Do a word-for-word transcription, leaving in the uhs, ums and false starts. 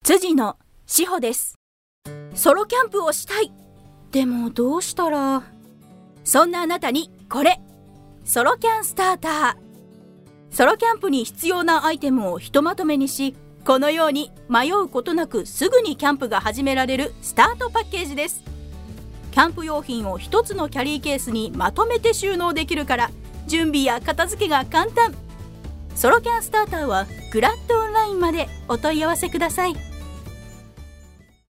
辻野志保です。ソロキャンプをしたい。でもどうしたら。そんなあなたにこれ、ソロキャンスターター。ソロキャンプに必要なアイテムをひとまとめにし、このように迷うことなくすぐにキャンプが始められるスタートパッケージです。キャンプ用品を一つのキャリーケースにまとめて収納できるから、準備や片付けが簡単。ソロキャンスターターはグラッドオンラインまでお問い合わせください。